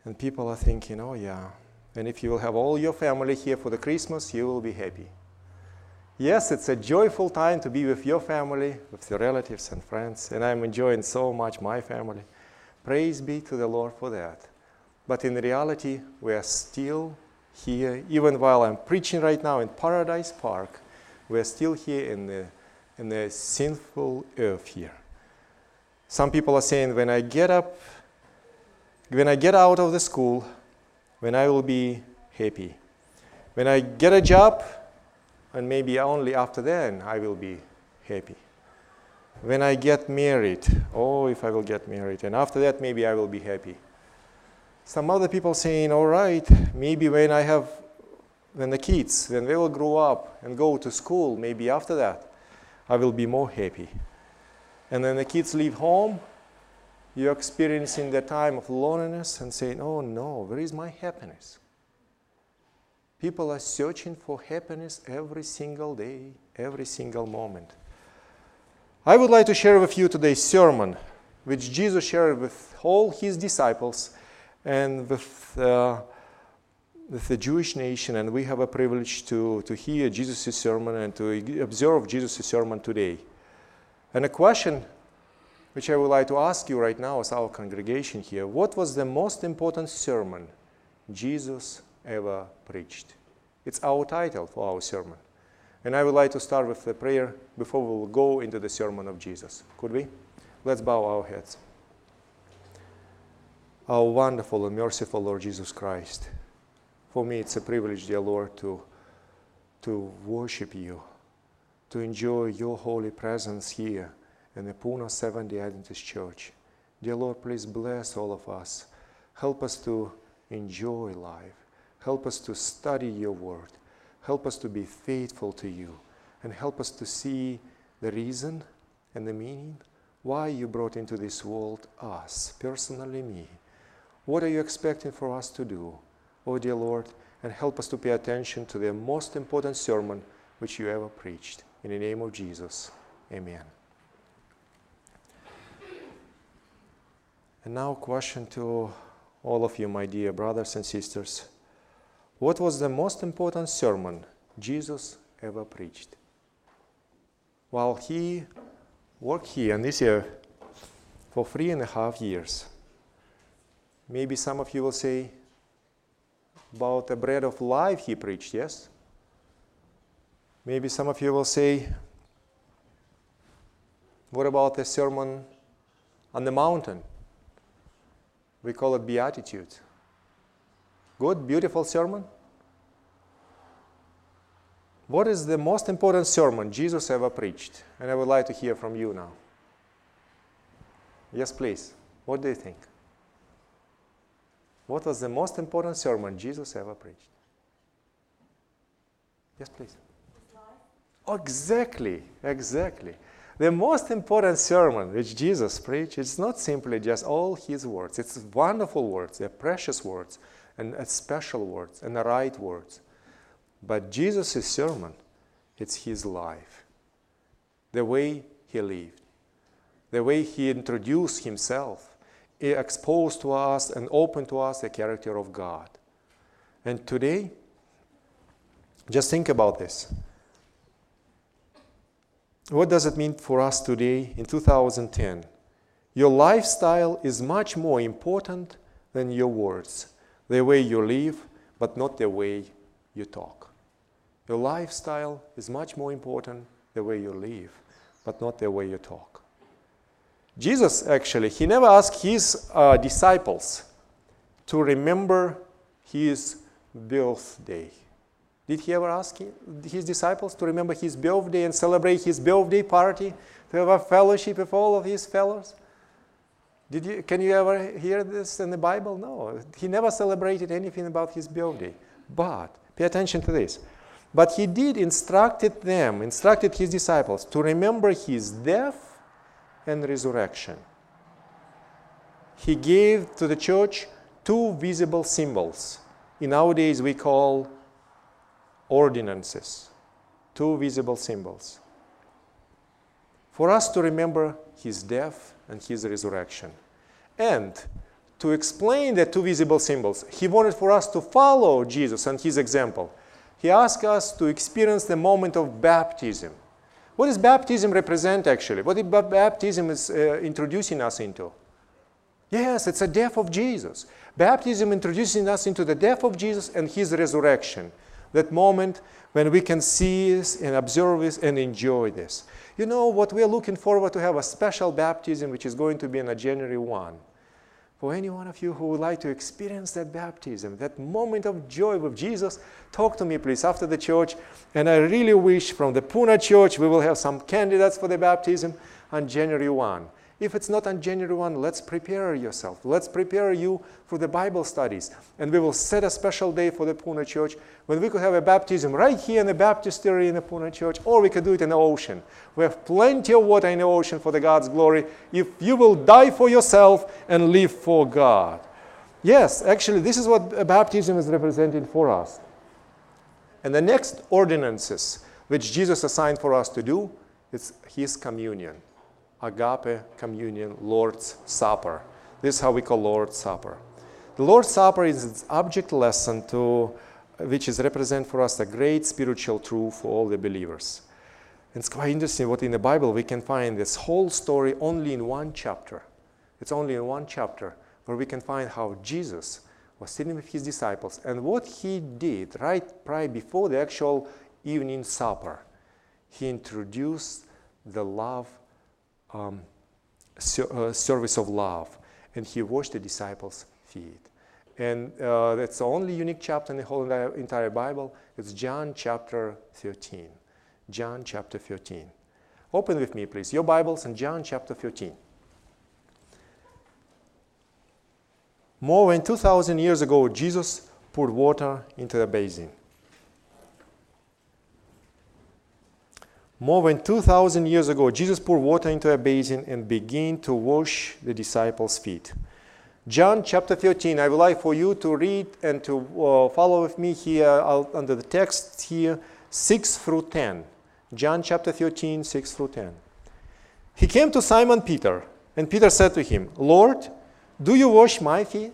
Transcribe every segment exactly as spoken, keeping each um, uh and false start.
And people are thinking, oh yeah, and if you will have all your family here for the Christmas, you will be happy. Yes, it's a joyful time to be with your family, with your relatives and friends, and I'm enjoying so much my family. Praise be to the Lord for that. But in reality, we are still here, even while I'm preaching right now in Paradise Park, we are still here in the, in the sinful earth here. Some people are saying, when I get up, when I get out of the school, when I will be happy. When I get a job, and maybe only after then I will be happy. When I get married, oh, if I will get married, and after that maybe I will be happy. Some other people saying, all right, maybe when I have, when the kids, when they will grow up and go to school, maybe after that, I will be more happy. And when the kids leave home, you're experiencing the time of loneliness and saying, oh no, where is my happiness? People are searching for happiness every single day, every single moment. I would like to share with you today's sermon, which Jesus shared with all his disciples and with, uh, with the Jewish nation, and we have a privilege to, to hear Jesus' sermon and to observe Jesus' sermon today. And a question which I would like to ask you right now as our congregation here, what was the most important sermon Jesus ever preached? It's our title for our sermon. And I would like to start with the prayer before we will go into the sermon of Jesus. Could we? Let's bow our heads. Our wonderful and merciful Lord Jesus Christ, for me it's a privilege, dear Lord, to, to worship you, to enjoy your holy presence here in the Pune Seventh-day Adventist Church. Dear Lord, please bless all of us. Help us to enjoy life. Help us to study your word. Help us to be faithful to you. And help us to see the reason and the meaning why you brought into this world us, personally me. What are you expecting for us to do? Oh, dear Lord, and help us to pay attention to the most important sermon which you ever preached. In the name of Jesus, amen. And now a question to all of you, my dear brothers and sisters. What was the most important sermon Jesus ever preached? While he worked here in this year for three and a half years, maybe some of you will say about the bread of life he preached, yes? Maybe some of you will say, what about the sermon on the mountain? We call it Beatitudes. Good, beautiful sermon. What is the most important sermon Jesus ever preached? And I would like to hear from you now. Yes, please. What do you think? What was the most important sermon Jesus ever preached? Yes, please. Oh, exactly, exactly. The most important sermon which Jesus preached, it's not simply just all his words. It's wonderful words, they're precious words, and special words, and the right words. But Jesus' sermon, it's his life. The way he lived. The way he introduced himself. He exposed to us and opened to us the character of God. And today, just think about this. What does it mean for us today in two thousand ten? Your lifestyle is much more important than your words. The way you live, but not the way you talk. Your lifestyle is much more important the way you live, but not the way you talk. Jesus, actually, he never asked his uh, disciples to remember his birthday. Did he ever ask his disciples to remember his birthday and celebrate his birthday party, to have a fellowship with all of his fellows? Did you, can you ever hear this in the Bible? No. He never celebrated anything about his birthday. But, pay attention to this. But he did instructed them, instructed his disciples to remember his death and resurrection. He gave to the church two visible symbols. In our days we call ordinances, two visible symbols. For us to remember his death and his resurrection, and to explain the two visible symbols. He wanted for us to follow Jesus and his example. He asked us to experience the moment of baptism. What does baptism represent actually? What is baptism is uh, introducing us into? Yes, it's a death of Jesus. Baptism introducing us into the death of Jesus and his resurrection. That moment when we can see this and observe this and enjoy this. You know what, we are looking forward to have a special baptism which is going to be on January first. For any one of you who would like to experience that baptism, that moment of joy with Jesus, talk to me please after the church. And I really wish from the Pune Church we will have some candidates for the baptism on January first. If it's not on January first, let's prepare yourself. Let's prepare you for the Bible studies. And we will set a special day for the Pune Church when we could have a baptism right here in the baptistry in the Pune Church, or we could do it in the ocean. We have plenty of water in the ocean for the God's glory if you will die for yourself and live for God. Yes, actually, this is what baptism is representing for us. And the next ordinances which Jesus assigned for us to do is his communion. Agape communion, Lord's Supper. This is how we call Lord's Supper. The Lord's Supper is its object lesson to, which is represent for us a great spiritual truth for all the believers. And it's quite interesting what in the Bible we can find this whole story only in one chapter. It's only in one chapter where we can find how Jesus was sitting with his disciples and what he did right, right before the actual evening supper. He introduced the love Um, uh, service of love, and he washed the disciples' feet. And uh, that's the only unique chapter in the whole entire Bible. It's John chapter thirteen. John chapter thirteen. Open with me, please, your Bibles in John chapter thirteen. More than two thousand years ago, Jesus poured water into the basin. More than two thousand years ago, Jesus poured water into a basin and began to wash the disciples' feet. John chapter thirteen, I would like for you to read and to uh, follow with me here I'll, under the text here, six through ten. John chapter thirteen, six through ten. He came to Simon Peter, and Peter said to him, Lord, do you wash my feet?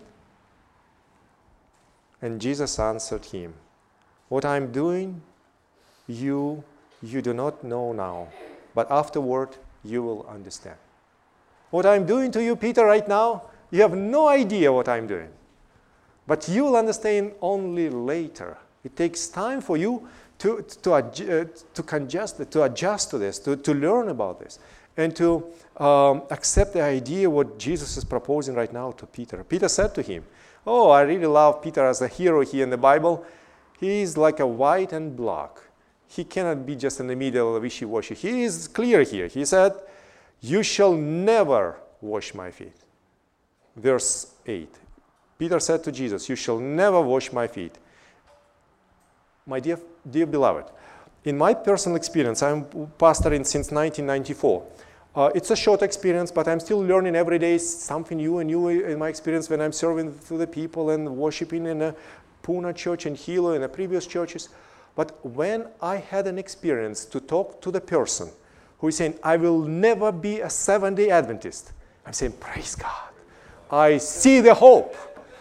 And Jesus answered him, what I'm doing, you You do not know now, but afterward you will understand. What I'm doing to you, Peter, right now, you have no idea what I'm doing. But you will understand only later. It takes time for you to, to, uh, to, conjust, to adjust to this, to, to learn about this, and to um, accept the idea what Jesus is proposing right now to Peter. Peter said to him, oh, I really love Peter as a hero here in the Bible. He's like a white and black. He cannot be just in the middle, wishy-washy. He is clear here. He said, you shall never wash my feet. Verse eight. Peter said to Jesus, you shall never wash my feet. My dear, dear beloved, in my personal experience, I'm pastoring since nineteen ninety-four. Uh, it's a short experience, but I'm still learning every day something new and new in my experience when I'm serving to the people and worshiping in a Pune church and Hilo and the previous churches. But when I had an experience to talk to the person who is saying, I will never be a Seventh-day Adventist, I'm saying, praise God. I see the hope.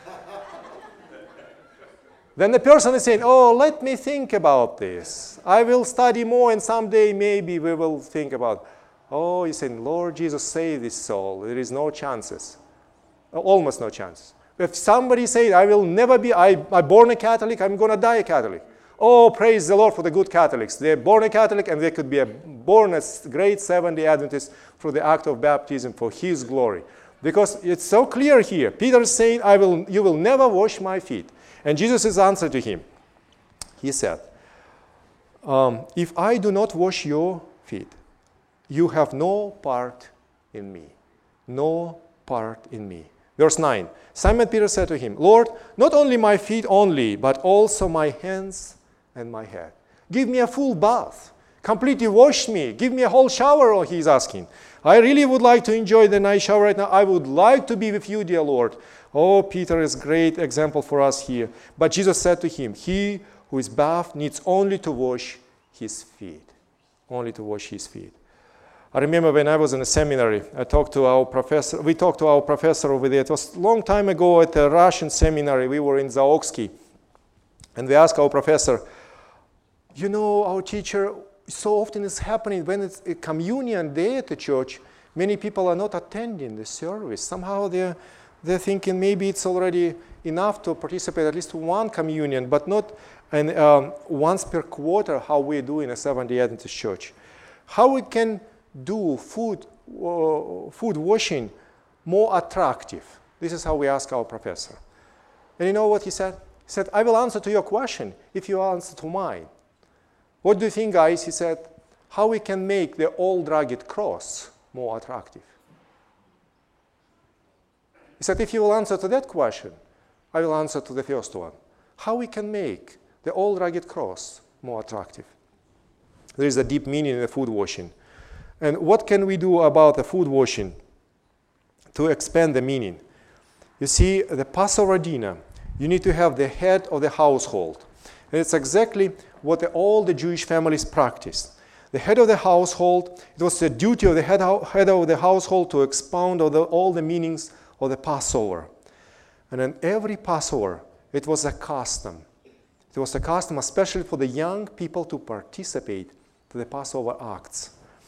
Then the person is saying, oh, let me think about this. I will study more and someday maybe we will think about, oh, you're saying, Lord Jesus, save this soul. There is no chances, almost no chances. If somebody says, I will never be, I, I'm born a Catholic, I'm going to die a Catholic. Oh, praise the Lord for the good Catholics. They're born a Catholic and they could be a, born as great Seventh-day Adventists through the act of baptism for his glory. Because it's so clear here. Peter is saying, I will, you will never wash my feet. And Jesus' answer to him, he said, um, if I do not wash your feet, you have no part in me. No part in me. Verse nine, Simon Peter said to him, Lord, not only my feet only, but also my hands and my head. Give me a full bath. Completely wash me. Give me a whole shower, he's asking. I really would like to enjoy the night shower right now. I would like to be with you, dear Lord. Oh, Peter is a great example for us here. But Jesus said to him, he who is bathed needs only to wash his feet. Only to wash his feet. I remember when I was in a seminary, I talked to our professor, we talked to our professor over there. It was a long time ago at a Russian seminary. We were in Zaoksky. And we asked our professor, you know, our teacher, so often it's happening when it's a communion day at the church, many people are not attending the service. Somehow they're, they're thinking maybe it's already enough to participate at least one communion, but not an, um, once per quarter, how we do in a Seventh-day Adventist church. How we can do food, uh, food washing more attractive? This is how we ask our professor. And you know what he said? He said, I will answer to your question if you answer to mine. What do you think, guys? He said, how we can make the old rugged cross more attractive? He said, if you will answer to that question, I will answer to the first one. How we can make the old rugged cross more attractive? There is a deep meaning in the food washing. And what can we do about the food washing to expand the meaning? You see, the Passover dinner, you need to have the head of the household. And it's exactly what the, all the Jewish families practiced. The head of the household, it was the duty of the head, head of the household to expound all the, all the meanings of the Passover. And in every Passover, it was a custom. It was a custom, especially for the young people, to participate to the Passover acts.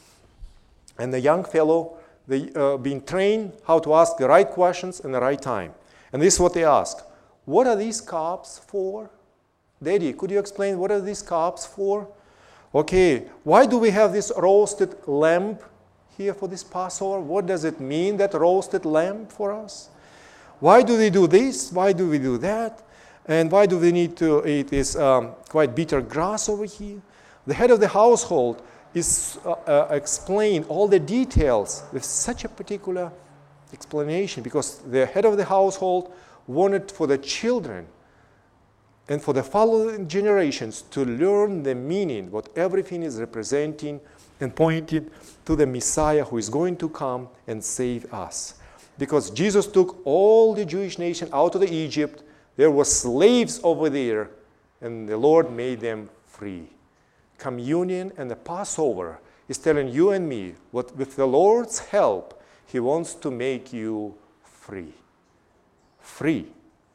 And the young fellow, they uh, being trained how to ask the right questions in the right time. And this is what they ask. What are these cups for? Daddy, could you explain what are these cups for? Okay, why do we have this roasted lamb here for this Passover? What does it mean, that roasted lamb for us? Why do we do this? Why do we do that? And why do we need to eat this um, quite bitter grass over here? The head of the household is uh, uh, explain all the details with such a particular explanation, because the head of the household wanted for the children and for the following generations to learn the meaning, what everything is representing and pointing to the Messiah who is going to come and save us. Because Jesus took all the Jewish nation out of the Egypt, there were slaves over there, and the Lord made them free. Communion and the Passover is telling you and me what, with the Lord's help, He wants to make you free. Free.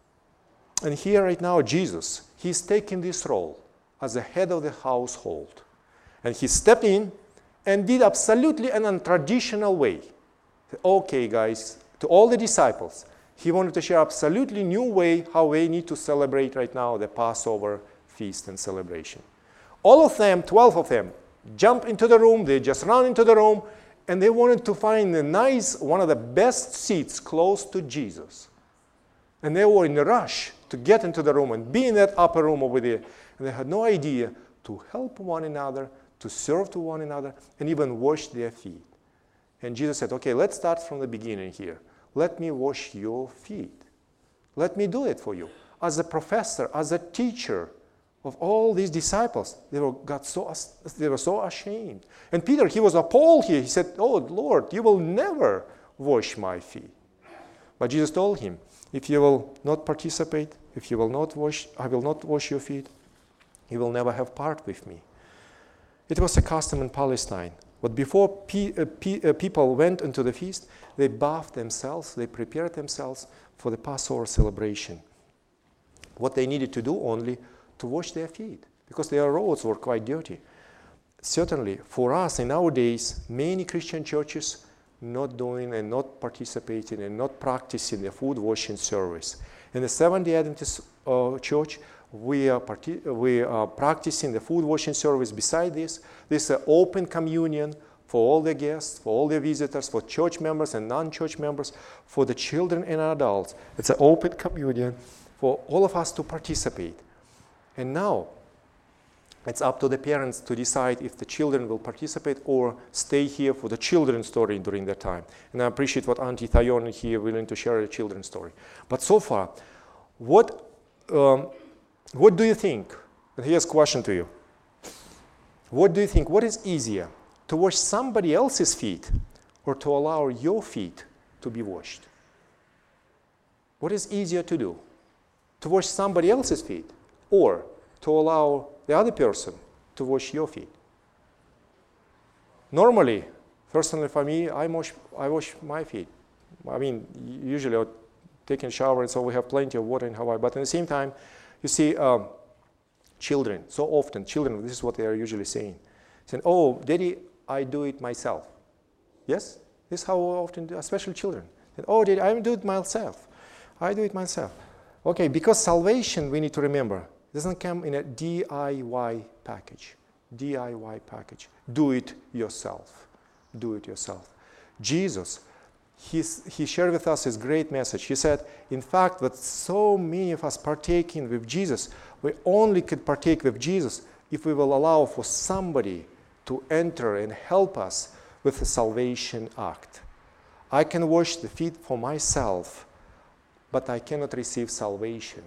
And here right now, Jesus, He's taking this role as the head of the household. And He stepped in and did absolutely an untraditional way. Okay, guys, to all the disciples, He wanted to share absolutely new way how they need to celebrate right now the Passover feast and celebration. All of them, twelve of them, jump into the room, they just run into the room, and they wanted to find a nice, one of the best seats close to Jesus. And they were in a rush to get into the room and be in that upper room over there. And they had no idea to help one another, to serve to one another, and even wash their feet. And Jesus said, okay, let's start from the beginning here. Let me wash your feet. Let me do it for you. As a professor, as a teacher of all these disciples, they were, got so, they were so ashamed. And Peter, he was appalled here. He said, oh, Lord, you will never wash my feet. But Jesus told him, if you will not participate, if you will not wash, I will not wash your feet, you will never have part with me. It was a custom in Palestine. But before pe uh, pe uh, people went into the feast, they bathed themselves, they prepared themselves for the Passover celebration. What they needed to do only to wash their feet, because their roads were quite dirty. Certainly, for us in our days, many Christian churches not doing and not participating and not practicing the food washing service. In the Seventh-day Adventist uh, Church, we are, we are practicing the food washing service. Beside this, this is an open communion for all the guests, for all the visitors, for church members and non-church members, for the children and adults. It's an open communion for all of us to participate. And now, it's up to the parents to decide if the children will participate or stay here for the children's story during that time. And I appreciate what Auntie Thayon here willing to share a children's story. But so far, what, um, what do you think? And here's a question to you. What do you think? What is easier, to wash somebody else's feet or to allow your feet to be washed? What is easier to do? To wash somebody else's feet or to allow the other person to wash your feet? Normally, Personally, for me, I wash, I wash my feet. I mean, usually I'll take a shower, and so we have plenty of water in Hawaii. But at the same time, you see, um, children, so often, children, this is what they are usually saying. Saying, oh, Daddy, I do it myself. Yes? This is how often, especially children. Oh, Daddy, I do it myself. I do it myself. Okay, because salvation, we need to remember, doesn't come in a D I Y package. D I Y package. Do it yourself. Do it yourself. Jesus, he's, he shared with us his great message. He said, in fact, that so many of us partaking with Jesus, we only could partake with Jesus if we will allow for somebody to enter and help us with the salvation act. I can wash the feet for myself, but I cannot receive salvation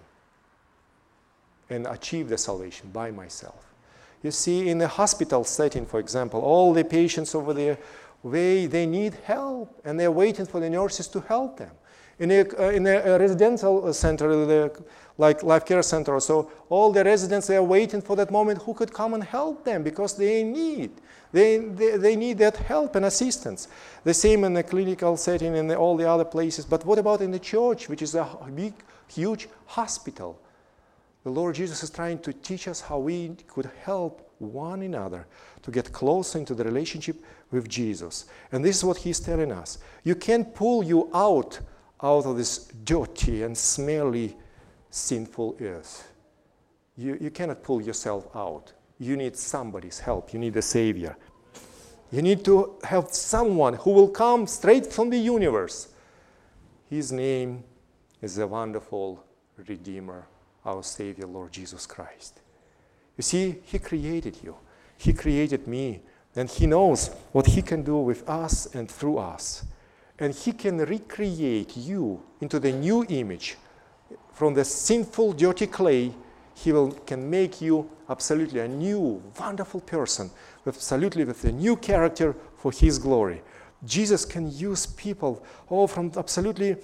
and achieve the salvation by myself. You see, in a hospital setting, for example, all the patients over there, they, they need help, and they're waiting for the nurses to help them. In a, uh, in a residential center, the, like Life Care Center or so, all the residents, they are waiting for that moment who could come and help them because they need. They, they, they need that help and assistance. The same in the clinical setting and all the other places. But what about in the church, which is a big, huge hospital? The Lord Jesus is trying to teach us how we could help one another to get closer into the relationship with Jesus. And this is what he's telling us. You can't pull you out, out of this dirty and smelly, sinful earth. You, you cannot pull yourself out. You need somebody's help. You need a Savior. You need to have someone who will come straight from the universe. His name is the wonderful Redeemer, our Savior, Lord Jesus Christ. You see, he created you. He created me. And he knows what he can do with us and through us. And he can recreate you into the new image. From the sinful, dirty clay, he will, can make you absolutely a new, wonderful person, with absolutely with a new character for his glory. Jesus can use people all from absolutely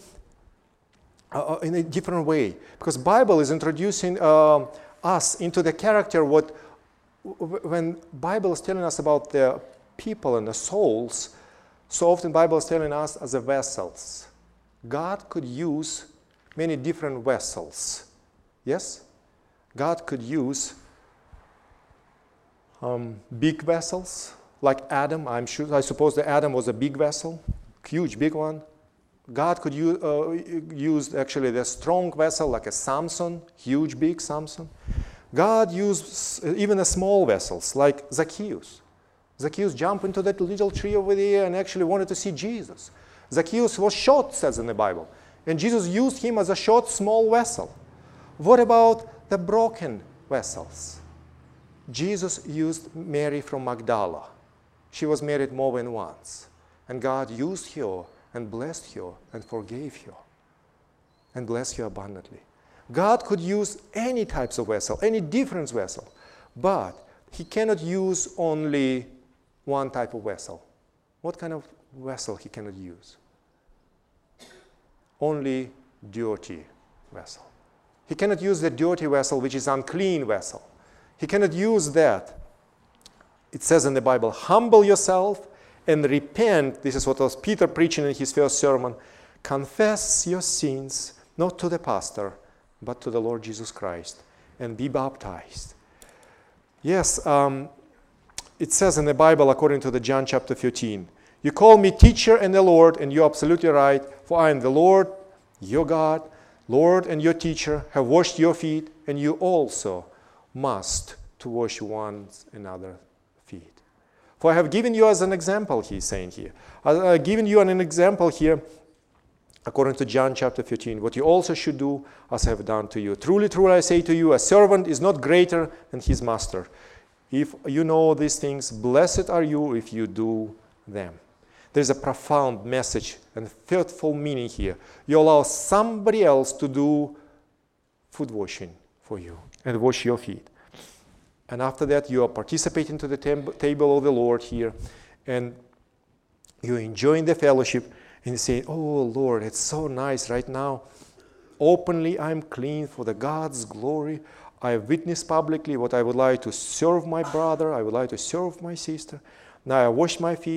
uh, in a different way, because Bible is introducing uh, us into the character. What when Bible is telling us about the people and the souls, so often Bible is telling us as the vessels. God could use many different vessels. Yes? God could use um, big vessels, like Adam. I'm sure, I suppose that Adam was a big vessel, huge, big one. God could use, uh, use actually the strong vessel, like a Samson, huge, big Samson. God used even a small vessels, like Zacchaeus. Zacchaeus jumped into that little tree over there and actually wanted to see Jesus. Zacchaeus was short, says in the Bible, and Jesus used him as a short, small vessel. What about the broken vessels? Jesus used Mary from Magdala. She was married more than once. And God used her and blessed her and forgave her and blessed her abundantly. God could use any types of vessel, any different vessel, but he cannot use only one type of vessel. What kind of vessel he cannot use? Only dirty vessel. He cannot use the dirty vessel, which is unclean vessel. He cannot use that. It says in the Bible, humble yourself and repent. This is what was Peter preaching in his first sermon. Confess your sins, not to the pastor, but to the Lord Jesus Christ, and be baptized. Yes, um, it says in the Bible, according to the John chapter thirteen, you call me teacher and the Lord, and you're absolutely right, for I am the Lord, your God, Lord and your teacher, have washed your feet, and you also must to wash one another's feet. For I have given you as an example, he's saying here. I have given you an example here, according to John chapter thirteen, what you also should do as I have done to you. Truly, truly, I say to you, a servant is not greater than his master. If you know these things, blessed are you if you do them. There's a profound message and thoughtful meaning here. You allow somebody else to do foot washing for you and wash your feet. And after that, you are participating to the tem- table of the Lord here, and you're enjoying the fellowship, and saying, oh, Lord, it's so nice right now. Openly, I'm clean for the God's glory. I witness publicly what I would like to serve my brother. I would like to serve my sister. Now I wash my feet.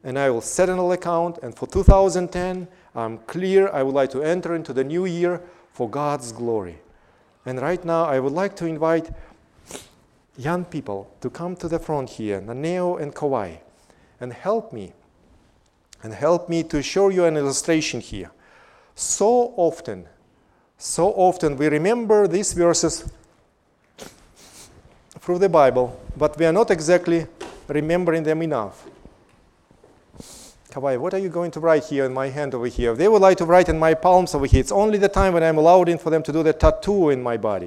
and I will set an account, and for two thousand ten, I'm clear, I would like to enter into the new year for God's glory. And right now, I would like to invite young people to come to the front here, Naneo and Kawai, and help me, and help me to show you an illustration here. So often, so often we remember these verses through the Bible, but we are not exactly remembering them enough. Kawai, what are you going to write here in my hand over here? They would like to write in my palms over here. It's only the time when I'm allowed in for them to do the tattoo in my body.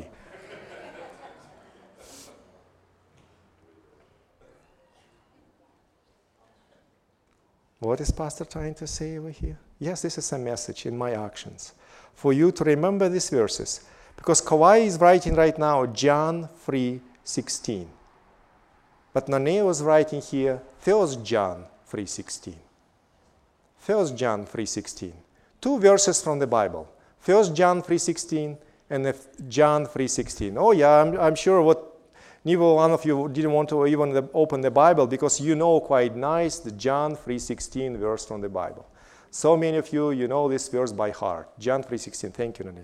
What is Pastor trying to say over here? Yes, this is a message in my actions for you to remember these verses. Because Kawai is writing right now John three sixteen. But Naneo is writing here First John three sixteen. First John three sixteen. Two verses from the Bible. First John three sixteen and John three sixteen. Oh yeah, I'm, I'm sure what neither one of you didn't want to even the, open the Bible because you know quite nice the John three sixteen verse from the Bible. So many of you, you know this verse by heart. John three sixteen. Thank you, Naneo.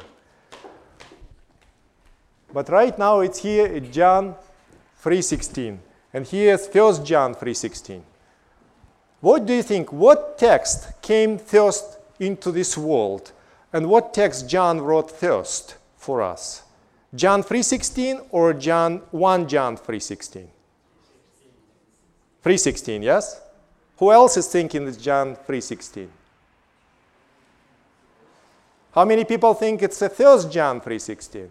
But right now it's here at John three sixteen. And here's First John three sixteen. What do you think? What text came first into this world? And what text John wrote first for us? John three sixteen or John First John three sixteen? three sixteen, yes? Who else is thinking it's John three sixteen? How many people think it's a First John three sixteen?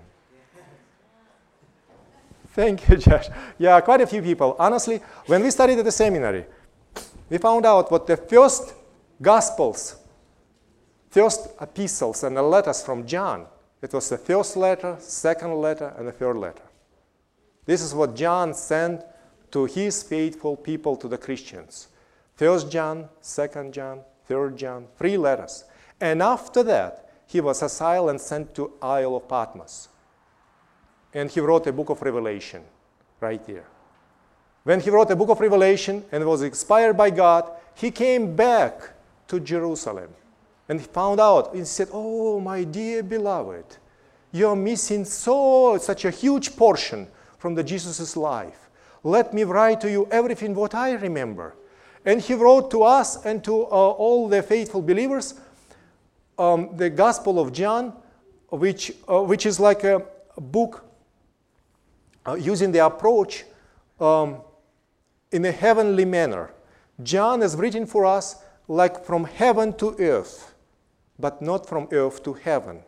Thank you, Josh. Yeah, quite a few people. Honestly, when we studied at the seminary, we found out what the first Gospels, first epistles and the letters from John, it was the first letter, second letter, and the third letter. This is what John sent to his faithful people, to the Christians. First John, Second John, Third John, three letters. And after that, he was exiled and sent to Isle of Patmos. And he wrote a book of Revelation right there. When he wrote the book of Revelation and was inspired by God, he came back to Jerusalem. And he found out, he said, oh, my dear beloved, you're missing so such a huge portion from the Jesus' life. Let me write to you everything what I remember. And he wrote to us and to uh, all the faithful believers um, the Gospel of John, which, uh, which is like a, a book uh, using the approach um, in a heavenly manner. John is written for us like from heaven to earth, but not from earth to heaven.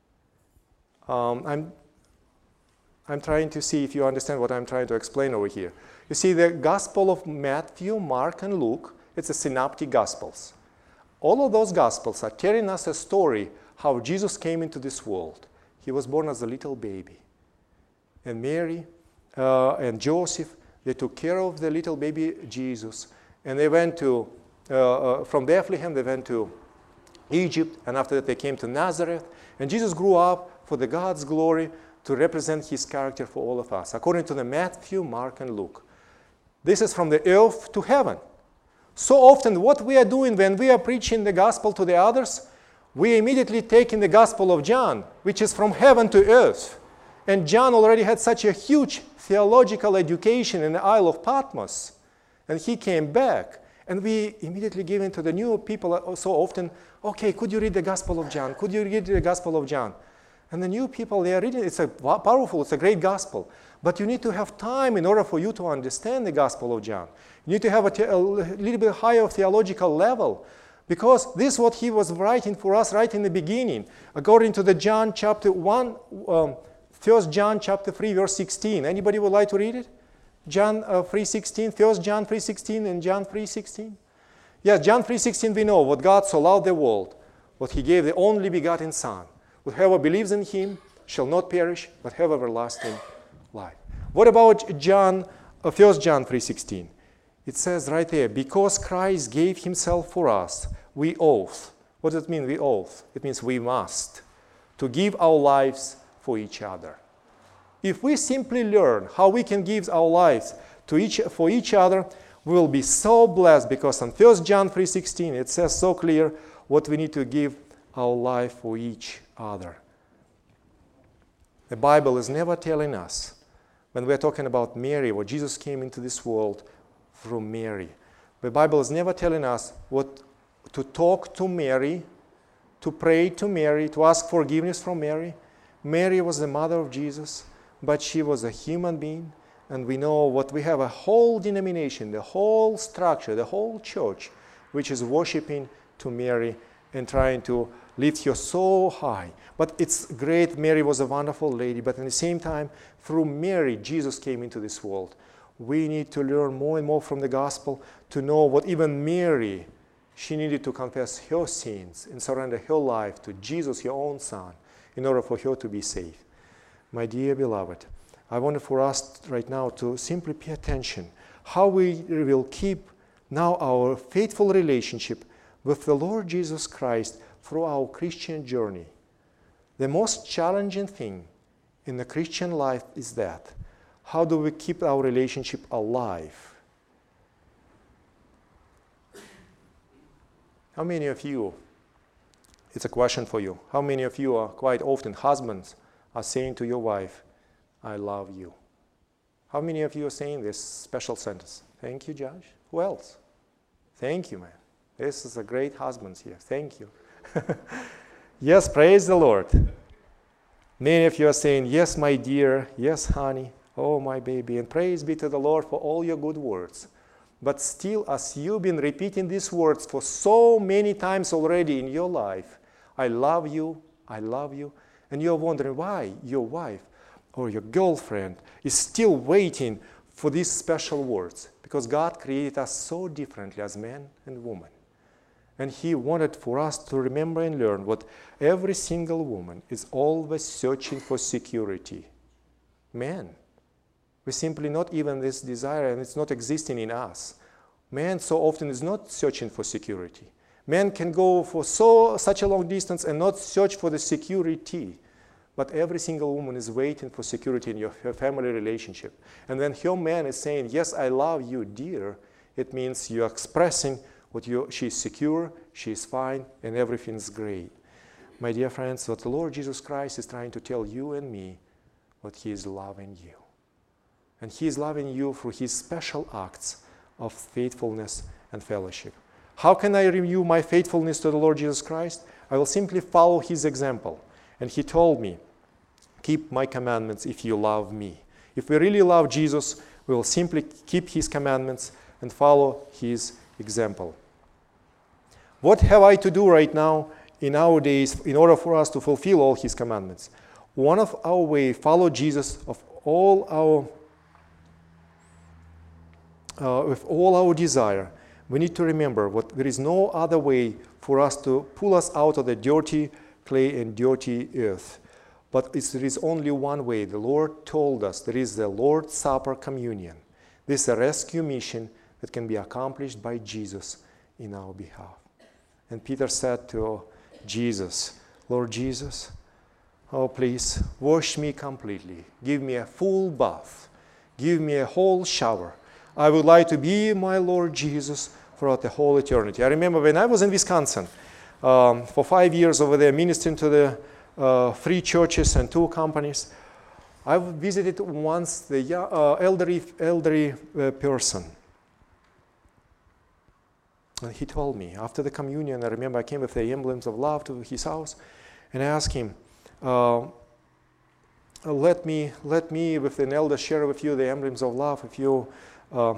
Um, I'm, I'm trying to see if you understand what I'm trying to explain over here. You see, the Gospel of Matthew, Mark, and Luke, it's the synoptic Gospels. All of those Gospels are telling us a story how Jesus came into this world. He was born as a little baby. And Mary uh, and Joseph, they took care of the little baby Jesus. And they went to, uh, uh, from Bethlehem, they went to Egypt. And after that, they came to Nazareth. And Jesus grew up for the God's glory to represent his character for all of us, according to the Matthew, Mark, and Luke. This is from the earth to heaven. So often what we are doing when we are preaching the gospel to the others, we immediately take in the Gospel of John, which is from heaven to earth. And John already had such a huge theological education in the Isle of Patmos. And he came back. And we immediately give in to the new people so often, okay, could you read the Gospel of John? Could you read the Gospel of John? And the new people, they are reading, it's a powerful, it's a great gospel. But you need to have time in order for you to understand the Gospel of John. You need to have a, te- a little bit higher theological level. Because this is what he was writing for us right in the beginning. According to the John chapter one, um, First John chapter three, verse sixteen. Anybody would like to read it? John uh, three sixteen, First John three sixteen and John three sixteen. Yes, John three sixteen we know, what God so loved the world, what he gave the only begotten Son. Whoever believes in him shall not perish, but have everlasting life. What about John, uh, First John three sixteen? It says right there, because Christ gave himself for us, we oath. What does it mean, we oath? It means we must, to give our lives for each other. If we simply learn how we can give our lives to each, for each other, We will be so blessed because in First John three sixteen it says so clear what we need to give our life for each other. The Bible is never telling us, when we're talking about Mary, what Jesus came into this world through Mary. The Bible is never telling us what to talk to Mary, to pray to Mary, to ask forgiveness from Mary. Mary was the mother of Jesus, but she was a human being. And we know what we have a whole denomination, the whole structure, the whole church, which is worshiping to Mary and trying to lift her so high. But it's great. Mary was a wonderful lady, but at the same time, through Mary, Jesus came into this world. We need to learn more and more from the gospel to know what even Mary, she needed to confess her sins and surrender her life to Jesus, her own son, in order for her to be saved. My dear beloved, I want for us right now to simply pay attention how we will keep now our faithful relationship with the Lord Jesus Christ through our Christian journey. The most challenging thing in the Christian life is that. How do we keep our relationship alive? How many of you, it's a question for you, how many of you are quite often husbands are saying to your wife, I love you? How many of you are saying this special sentence? Thank you, Josh. Who else? Thank you, man. This is a great husband here. Thank you. Yes, praise the Lord. Many of you are saying, yes, my dear. Yes, honey. Oh, my baby. And praise be to the Lord for all your good words. But still, as you've been repeating these words for so many times already in your life, I love you, I love you, and you're wondering why your wife or your girlfriend is still waiting for these special words, because God created us so differently as men and women. And He wanted for us to remember and learn what every single woman is always searching for security. Men, we simply not even this desire, and it's not existing in us. Man so often is not searching for security. Men can go for so such a long distance and not search for the security. But every single woman is waiting for security in your, her family relationship. And when her man is saying, yes, I love you, dear, it means you're expressing what you, she's secure, she's fine, and everything's great. My dear friends, what the Lord Jesus Christ is trying to tell you and me, what He is loving you. And He is loving you through His special acts of faithfulness and fellowship. How can I renew my faithfulness to the Lord Jesus Christ? I will simply follow His example. And He told me, keep my commandments if you love me. If we really love Jesus, we will simply keep His commandments and follow His example. What have I to do right now in our days in order for us to fulfill all His commandments? One of our ways, follow Jesus of all our, uh, with all our desire. We need to remember what there is no other way for us to pull us out of the dirty clay and dirty earth. But it's, there is only one way. The Lord told us there is the Lord's Supper communion. This is a rescue mission that can be accomplished by Jesus in our behalf. And Peter said to Jesus, Lord Jesus, oh please, wash me completely. Give me a full bath. Give me a whole shower. I would like to be my Lord Jesus throughout the whole eternity. I remember when I was in Wisconsin, um, for five years over there, ministering to the uh, three churches and two companies, I visited once the uh, elderly, elderly uh, person. And he told me, after the communion, I remember I came with the emblems of love to his house, and I asked him, uh, let me, let me with an elder share with you the emblems of love. If you, uh,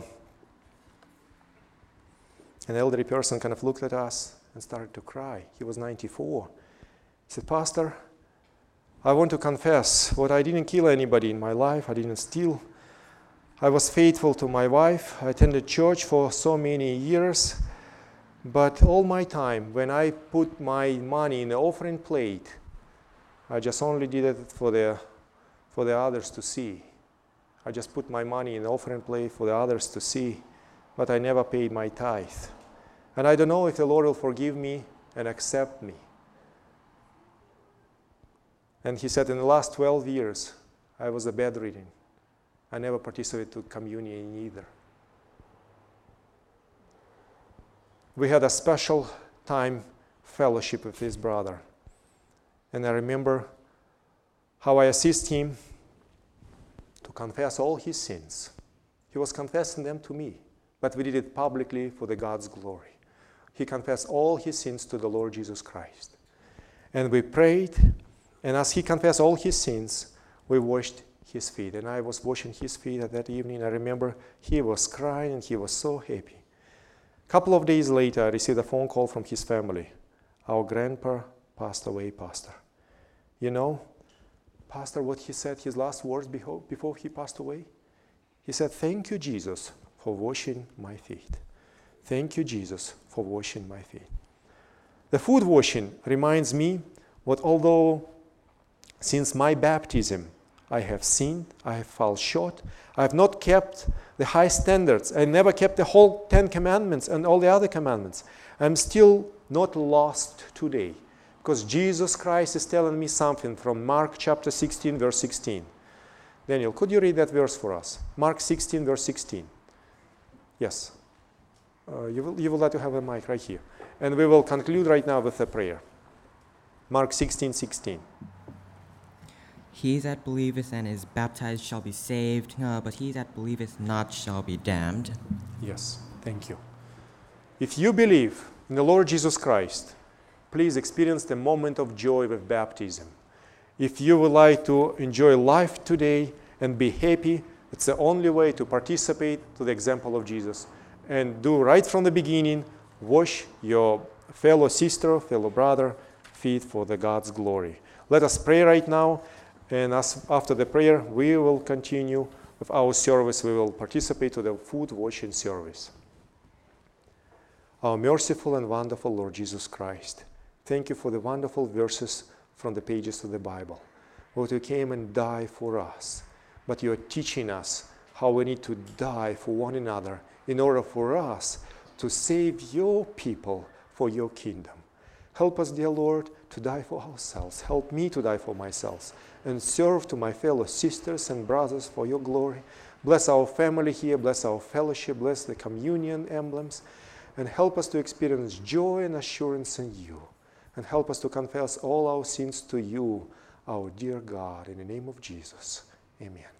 an elderly person kind of looked at us and started to cry. He was ninety-four. He said, Pastor, I want to confess what I didn't kill anybody in my life. I didn't steal. I was faithful to my wife. I attended church for so many years. But all my time, when I put my money in the offering plate, I just only did it for the, for the others to see. I just put my money in the offering plate for the others to see, but I never paid my tithe. And I don't know if the Lord will forgive me and accept me. And he said, in the last twelve years, I was a bedridden. I never participated in communion either. we had a special time fellowship with this brother. And I remember how I assist him to confess all his sins. He was confessing them to me, but we did it publicly for the God's glory. He confessed all his sins to the Lord Jesus Christ. And we prayed, and as he confessed all his sins, we washed his feet. And I was washing his feet at that evening. I remember he was crying and he was so happy. A couple of days later, I received a phone call from his family. Our grandpa passed away, Pastor. You know, Pastor, what he said, his last words before he passed away? He said, "Thank you, Jesus, for washing my feet. Thank you, Jesus, for washing my feet." The foot washing reminds me what although since my baptism I have sinned, I have fallen short, I have not kept the high standards, I never kept the whole Ten Commandments and all the other commandments, I'm still not lost today. Because Jesus Christ is telling me something from Mark chapter sixteen, verse sixteen. Daniel, could you read that verse for us? Mark sixteen, verse sixteen. Yes. Uh, you, will, you will let you have a mic right here. And we will conclude right now with a prayer. Mark sixteen, sixteen. He that believeth and is baptized shall be saved, no, but he that believeth not shall be damned. Yes, thank you. If you believe in the Lord Jesus Christ, please experience the moment of joy with baptism. If you would like to enjoy life today and be happy, it's the only way to participate to the example of Jesus. And do right from the beginning, wash your fellow sister, fellow brother, feet for the God's glory. Let us pray right now, and as, after the prayer, we will continue with our service. We will participate to the foot washing service. Our merciful and wonderful Lord Jesus Christ, thank you for the wonderful verses from the pages of the Bible. Lord, you came and died for us, but you are teaching us how we need to die for one another in order for us to save your people for your kingdom. Help us, dear Lord, to die for ourselves. Help me to die for myself and serve to my fellow sisters and brothers for your glory. Bless our family here, bless our fellowship, bless the communion emblems, and help us to experience joy and assurance in you. And help us to confess all our sins to you, our dear God. In the name of Jesus, amen.